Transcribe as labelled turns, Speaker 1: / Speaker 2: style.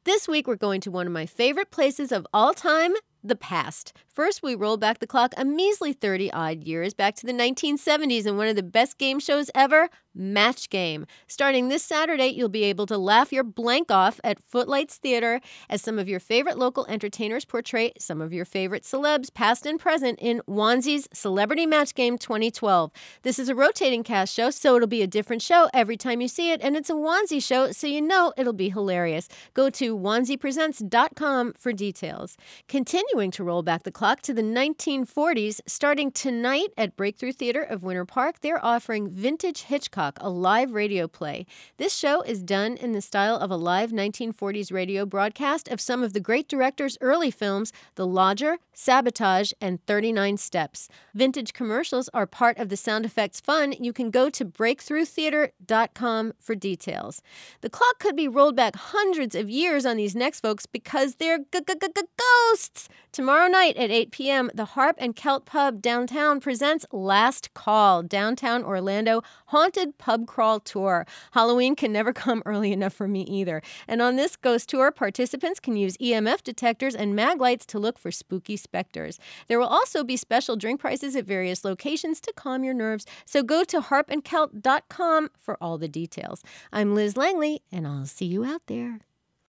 Speaker 1: This week, we're going to one of my favorite places of all time, the past. First, we roll back the clock a measly 30-odd years back to the 1970s and one of the best game shows ever, Match Game. Starting this Saturday, you'll be able to laugh your blank off at Footlights Theater as some of your favorite local entertainers portray some of your favorite celebs, past and present, in Wanzi's Celebrity Match Game 2012. This is a rotating cast show, so it'll be a different show every time you see it, and it's a Wanzi show, so you know it'll be hilarious. Go to wanzipresents.com for details. Continuing to roll back the clock to the 1940s, starting tonight at Breakthrough Theater of Winter Park, they're offering Vintage Hitchcock, a live radio play. This show is done in the style of a live 1940s radio broadcast of some of the great director's early films, The Lodger, Sabotage, and 39 Steps. Vintage commercials are part of the sound effects fun. You can go to breakthroughtheater.com for details. The clock could be rolled back hundreds of years on these next folks because they're ghosts. Tomorrow night at 8 p.m., the Harp and Celt Pub downtown presents Last Call, Downtown Orlando Haunted Pub Crawl Tour. Halloween can never come early enough for me either. And on this ghost tour, participants can use EMF detectors and mag lights to look for spooky specters. There will also be special drink prices at various locations to calm your nerves, so go to harpandcelt.com for all the details. I'm Liz Langley, and I'll see you out there.